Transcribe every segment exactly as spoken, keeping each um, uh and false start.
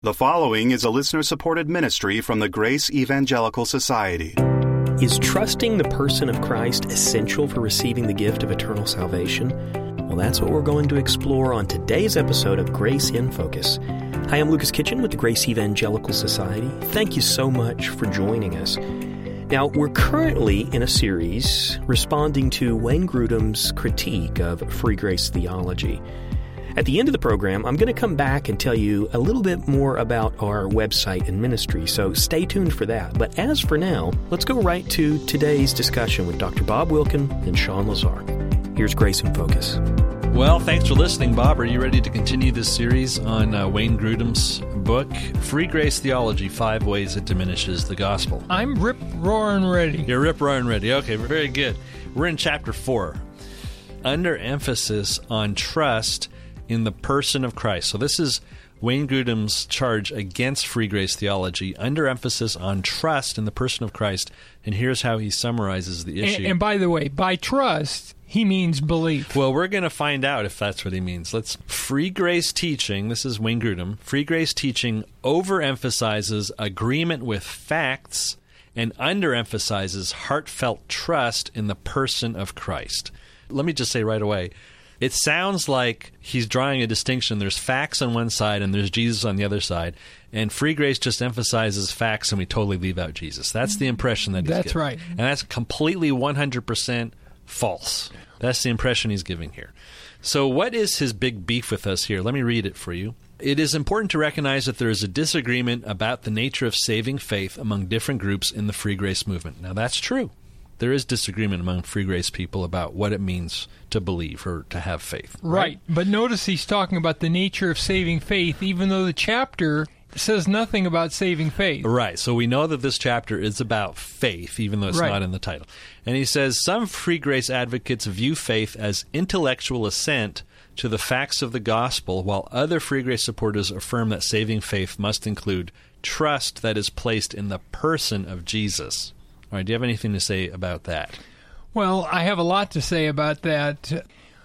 The following is a listener-supported ministry from the Grace Evangelical Society. Is trusting the person of Christ essential for receiving the gift of eternal salvation? Well, that's what we're going to explore on today's episode of Grace in Focus. Hi, I'm Lucas Kitchen with the Grace Evangelical Society. Thank you so much for joining us. Now, we're currently in a series responding to Wayne Grudem's critique of free grace theology. At the end of the program, I'm going to come back and tell you a little bit more about our website and ministry, so stay tuned for that. But as for now, let's go right to today's discussion with Doctor Bob Wilkin and Sean Lazar. Here's Grace in Focus. Well, thanks for listening, Bob. Are you ready to continue this series on uh, Wayne Grudem's book, Free Grace Theology, Five Ways It Diminishes the Gospel? I'm rip-roaring ready. You're rip-roaring ready. Okay, very good. We're in chapter four, under emphasis on trust in the person of Christ. So this is Wayne Grudem's charge against free grace theology, under emphasis on trust in the person of Christ. And here's how he summarizes the issue. And, and by the way, by trust, he means belief. Well, we're going to find out if that's what he means. Let's free grace teaching, this is Wayne Grudem, free grace teaching overemphasizes agreement with facts and underemphasizes heartfelt trust in the person of Christ. Let me just say right away, it sounds like he's drawing a distinction. There's facts on one side and there's Jesus on the other side. And free grace just emphasizes facts and we totally leave out Jesus. That's the impression that he's That's giving. right. And that's completely one hundred percent false. That's the impression he's giving here. So what is his big beef with us here? Let me read it for you. It is important to recognize that there is a disagreement about the nature of saving faith among different groups in the free grace movement. Now, that's true. There is disagreement among free grace people about what it means to believe or to have faith. Right. Right. But notice he's talking about the nature of saving faith, even though the chapter says nothing about saving faith. Right. So we know that this chapter is about faith, even though it's Right. not in the title. And he says, some free grace advocates view faith as intellectual assent to the facts of the gospel, while other free grace supporters affirm that saving faith must include trust that is placed in the person of Jesus. All right, do you have anything to say about that? Well, I have a lot to say about that.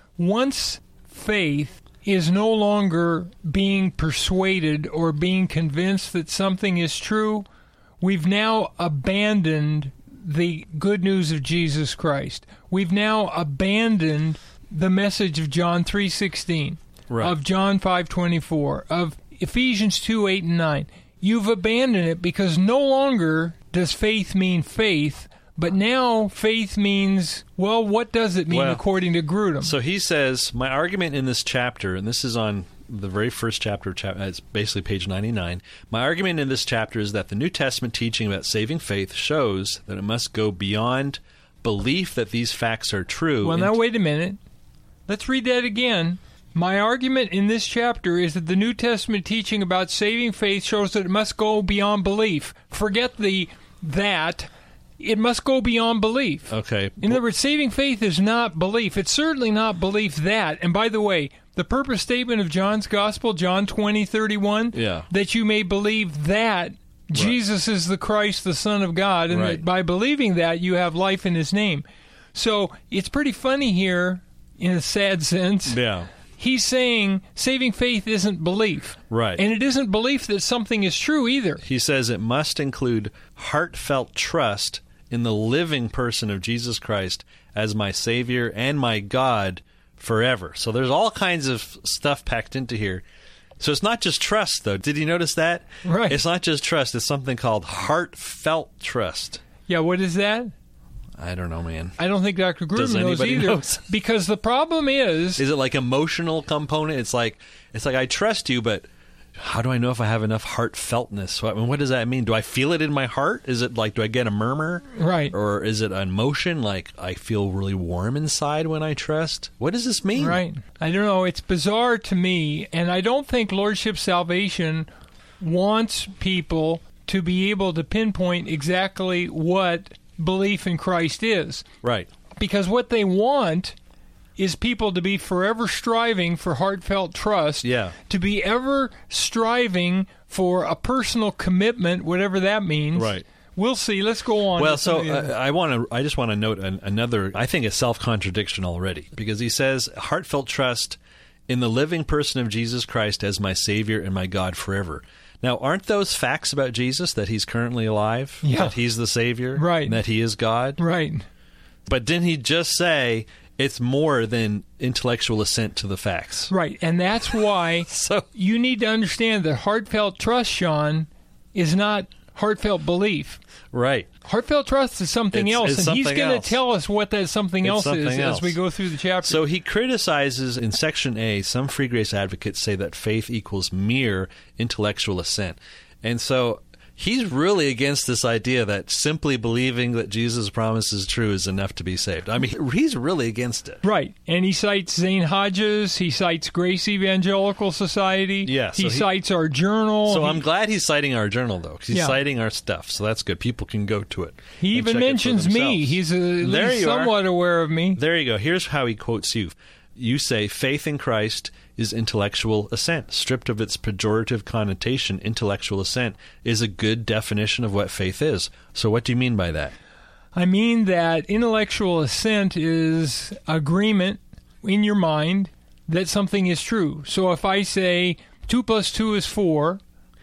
Once faith is no longer being persuaded or being convinced that something is true, we've now abandoned the good news of Jesus Christ. We've now abandoned the message of John three sixteen, Right. of John five twenty-four, of Ephesians two eight and nine. You've abandoned it because no longer does faith mean faith, but now faith means, well, what does it mean Well, according to Grudem? So he says, my argument in this chapter, and this is on the very first chapter, chap- it's basically page ninety-nine, my argument in this chapter is that the New Testament teaching about saving faith shows that it must go beyond belief that these facts are true. Well, now wait a minute. Let's read that again. My argument in this chapter is that the New Testament teaching about saving faith shows that it must go beyond belief. Forget the that. It must go beyond belief. Okay. In other words, saving faith is not belief. It's certainly not belief that. And by the way, the purpose statement of John's Gospel, John twenty thirty-one, Yeah. that you may believe that Jesus is the Christ, the Son of God, and Right. that by believing that, you have life in His name. So it's pretty funny here, in a sad sense. Yeah. He's saying saving faith isn't belief. Right. And it isn't belief that something is true either. He says it must include heartfelt trust in the living person of Jesus Christ as my Savior and my God forever. So there's all kinds of stuff packed into here. So it's not just trust, though. Did you notice that? Right. It's not just trust. It's something called heartfelt trust. Yeah, what is that? I don't know, man. I don't think Doctor Does Grudem knows anybody either. knows? Because the problem is... Is it like emotional component? It's like it's like I trust you, but how do I know if I have enough heartfeltness? I mean, what does that mean? Do I feel it in my heart? Is it like, do I get a murmur? Right. Or is it an emotion, like I feel really warm inside when I trust? What does this mean? Right. I don't know. It's bizarre to me, and I don't think Lordship Salvation wants people to be able to pinpoint exactly what belief in Christ is. Right. Because what they want is people to be forever striving for heartfelt trust, Yeah. to be ever striving for a personal commitment, whatever that means. Right. We'll see. Let's go on. Well, to some so of the other- uh, I want to. I just want to note an, another. I think a self-contradiction already, because he says heartfelt trust in the living person of Jesus Christ as my Savior and my God forever. Now, aren't those facts about Jesus, that he's currently alive, Yeah. that he's the Savior, Right. and that he is God? Right. But didn't he just say it's more than intellectual assent to the facts? Right. And that's why So you need to understand that heartfelt trust, Sean, is not heartfelt belief. right. Heartfelt trust is something It's- else, it's and he's something going to else. tell us what that something It's else something is else. as we go through the chapter. So he criticizes in Section A, some free grace advocates say that faith equals mere intellectual assent. And so he's really against this idea that simply believing that Jesus' promise is true is enough to be saved. I mean, he's really against it. Right. And he cites Zane Hodges. He cites Grace Evangelical Society. Yeah, so he, he- cites our journal. So he, I'm glad he's citing our journal, though, because he's Yeah. citing our stuff. So that's good. People can go to it. he and even check it for mentions me. themselves. He's uh, at There least you are. somewhat aware of me. There you go. Here's how he quotes you. You say, faith in Christ is intellectual assent. Stripped of its pejorative connotation, intellectual assent is a good definition of what faith is. So what do you mean by that? I mean that intellectual assent is agreement in your mind that something is true. So if I say two plus two is four,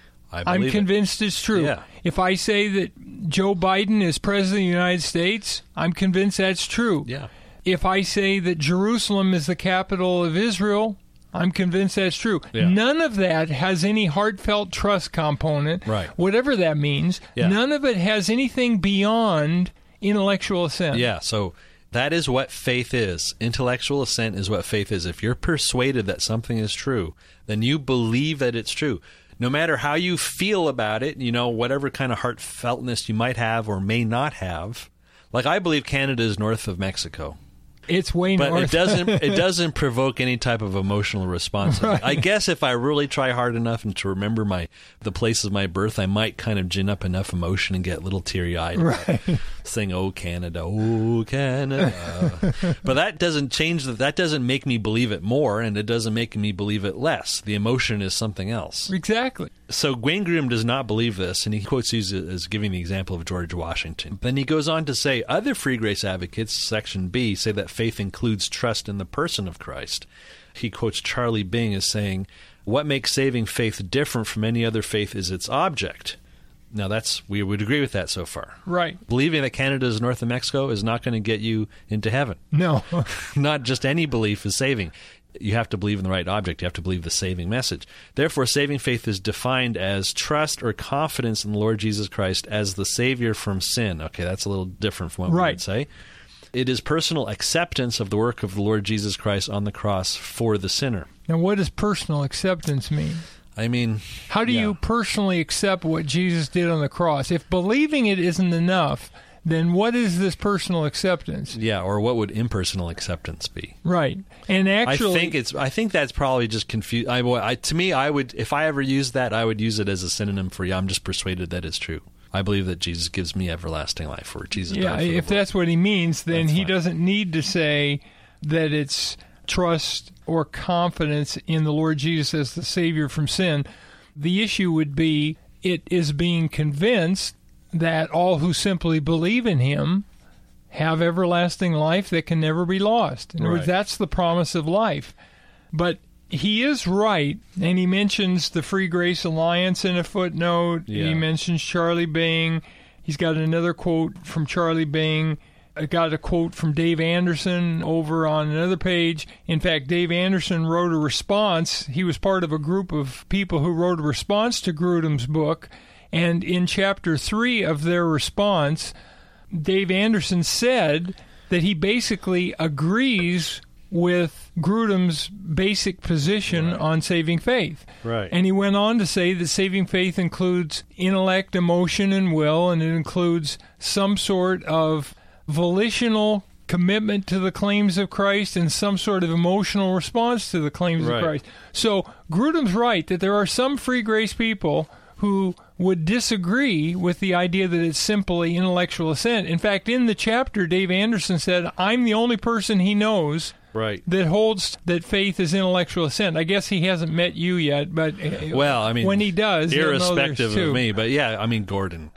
I I'm believe it. convinced it's true. Yeah. If I say that Joe Biden is president of the United States, I'm convinced that's true. Yeah. If I say that Jerusalem is the capital of Israel, I'm convinced that's true. Yeah. None of that has any heartfelt trust component, Right. whatever that means. Yeah. None of it has anything beyond intellectual assent. Yeah, so that is what faith is. Intellectual assent is what faith is. If you're persuaded that something is true, then you believe that it's true. No matter how you feel about it, you know, whatever kind of heartfeltness you might have or may not have. Like, I believe Canada is north of Mexico. It's way But north. it doesn't it doesn't provoke any type of emotional response. Right. I guess if I really try hard enough and to remember my the place of my birth, I might kind of gin up enough emotion and get a little teary-eyed. Right. Sing, "Oh Canada, oh Canada." But that doesn't change that. That doesn't make me believe it more, and it doesn't make me believe it less. The emotion is something else. Exactly. So Wayne Grudem does not believe this, and he quotes these as giving the example of George Washington. Then he goes on to say, other free grace advocates, Section B, say that faith includes trust in the person of Christ. He quotes Charlie Bing as saying, what makes saving faith different from any other faith is its object. Now, that's we would agree with that so far. Right. Believing that Canada is north of Mexico is not going to get you into heaven. No. Not just any belief is saving. You have to believe in the right object. You have to believe the saving message. Therefore, saving faith is defined as trust or confidence in the Lord Jesus Christ as the Savior from sin. Okay, that's a little different from what we Right. would say. It is personal acceptance of the work of the Lord Jesus Christ on the cross for the sinner. Now, what does personal acceptance mean? I mean, How do yeah. you personally accept what Jesus did on the cross? If believing it isn't enough, then what is this personal acceptance? Yeah, or what would impersonal acceptance be? Right. And actually, I think it's. I think that's probably just confused. I, I, to me, I would, if I ever used that, I would use it as a synonym for, yeah, I'm just persuaded that it's true. I believe that Jesus gives me everlasting life, or Jesus yeah, died for the if world. that's what he means, then That's he fine. doesn't need to say that it's trust or confidence in the Lord Jesus as the Savior from sin. The issue would be it is being convinced that all who simply believe in him have everlasting life that can never be lost. In other words, Right. that's the promise of life. But he is right, and he mentions the Free Grace Alliance in a footnote. Yeah. He mentions Charlie Bing. He's got another quote from Charlie Bing. I got a quote from Dave Anderson over on another page. In fact, Dave Anderson wrote a response. He was part of a group of people who wrote a response to Grudem's book. And in chapter three of their response, Dave Anderson said that he basically agrees with Grudem's basic position Right. on saving faith. Right. And he went on to say that saving faith includes intellect, emotion, and will, and it includes some sort of volitional commitment to the claims of Christ and some sort of emotional response to the claims Right. of Christ. So Grudem's right that there are some free grace people who would disagree with the idea that it's simply intellectual assent. In fact, in the chapter, Dave Anderson said, I'm the only person he knows Right. that holds that faith is intellectual assent. I guess he hasn't met you yet, but uh, Well, I mean, when he does, he'll know there's irrespective two. of me, but yeah, I mean, Gordon.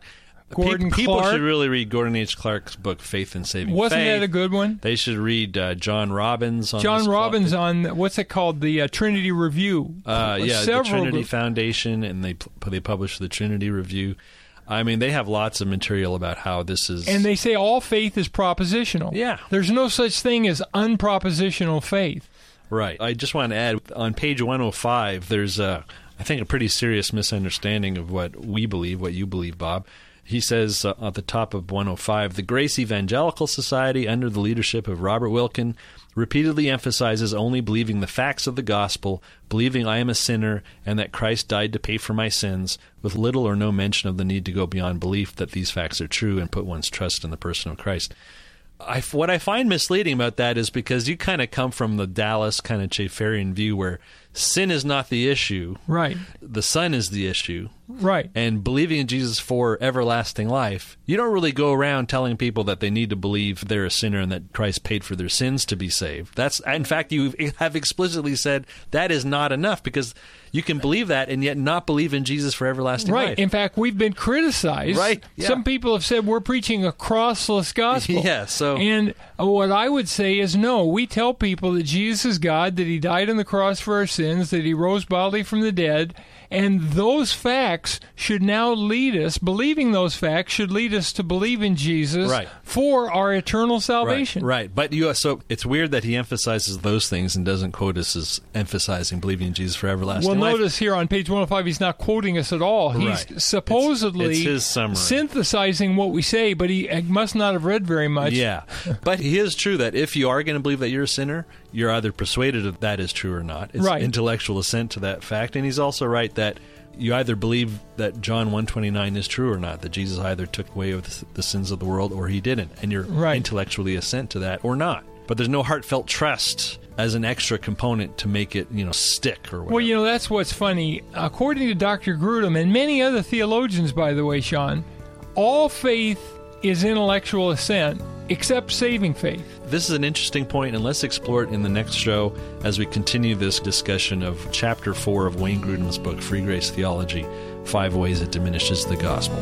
Gordon Pe- people Clark. should really read Gordon H. Clark's book, Faith and Saving Wasn't Faith. that a good one? They should read uh, John Robbins on John this Robbins clock. on, what's it called, the uh, Trinity Review. Uh, yeah, the Several Trinity group- Foundation, and they they publish the Trinity Review. I mean, they have lots of material about how this is... And they say all faith is propositional. Yeah. There's no such thing as unpropositional faith. Right. I just want to add, on page one oh five, there's, a, I think, a pretty serious misunderstanding of what we believe, what you believe, Bob. He says uh, at the top of one oh five, the Grace Evangelical Society, under the leadership of Robert Wilkin, repeatedly emphasizes only believing the facts of the gospel, believing I am a sinner and that Christ died to pay for my sins, with little or no mention of the need to go beyond belief that these facts are true and put one's trust in the person of Christ. I, what I find misleading about that is because you kind of come from the Dallas kind of Chaffarian view where sin is not the issue. Right. The Son is the issue. Right. And believing in Jesus for everlasting life, you don't really go around telling people that they need to believe they're a sinner and that Christ paid for their sins to be saved. That's, in fact, you have explicitly said that is not enough, because you can believe that and yet not believe in Jesus for everlasting Right. life. In fact, we've been criticized. Right. Yeah. Some people have said we're preaching a crossless gospel. Yeah, so- And what I would say is no. We tell people that Jesus is God, that he died on the cross for our sins, that he rose bodily from the dead, and those facts should now lead us, believing those facts should lead us to believe in Jesus Right. for our eternal salvation. Right, right. But you, so it's weird that he emphasizes those things and doesn't quote us as emphasizing believing in Jesus for everlasting Well, life. notice here on page one oh five, he's not quoting us at all. He's Right. supposedly It's- it's his summary. synthesizing what we say, but he must not have read very much. Yeah. But it is true that if you are going to believe that you're a sinner, you're either persuaded that that is true or not. It's Right. intellectual assent to that fact. And he's also right that you either believe that John one twenty-nine is true or not, that Jesus either took away the sins of the world or he didn't. And you're Right. intellectually assent to that or not. But there's no heartfelt trust as an extra component to make it, you know, stick or whatever. Well, you know, that's what's funny. According to Doctor Grudem and many other theologians, by the way, Sean, all faith is intellectual assent except saving faith. This is an interesting point, and let's explore it in the next show as we continue this discussion of Chapter four of Wayne Grudem's book, Free Grace Theology, Five Ways It Diminishes the Gospel.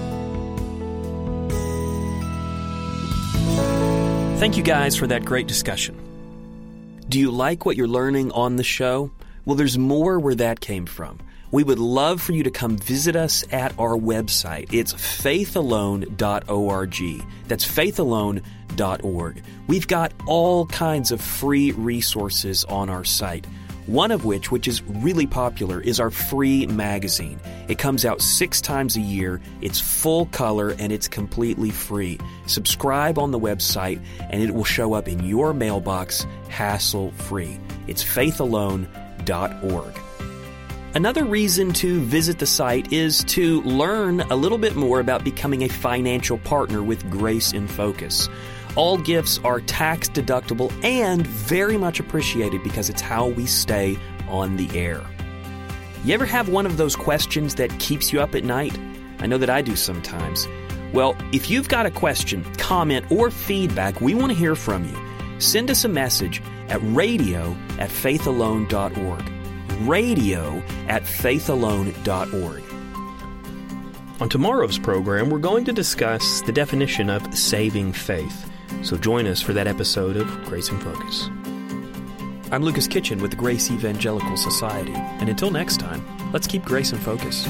Thank you guys for that great discussion. Do you like what you're learning on the show? Well, there's more where that came from. We would love for you to come visit us at our website. It's faith alone dot org. That's faith alone dot org. We've got all kinds of free resources on our site. One of which, which is really popular, is our free magazine. It comes out six times a year, it's full color, and it's completely free. Subscribe on the website, and it will show up in your mailbox hassle-free. It's faith alone dot org. Another reason to visit the site is to learn a little bit more about becoming a financial partner with Grace in Focus. All gifts are tax deductible and very much appreciated because it's how we stay on the air. You ever have one of those questions that keeps you up at night? I know that I do sometimes. Well, if you've got a question, comment, or feedback, we want to hear from you. Send us a message at radio at faith alone dot org. radio at faith alone dot org. On tomorrow's program, we're going to discuss the definition of saving faith. So join us for that episode of Grace in Focus. I'm Lucas Kitchen with the Grace Evangelical Society. And until next time, let's keep Grace in Focus.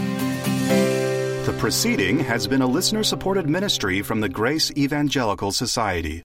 The proceeding has been a listener-supported ministry from the Grace Evangelical Society.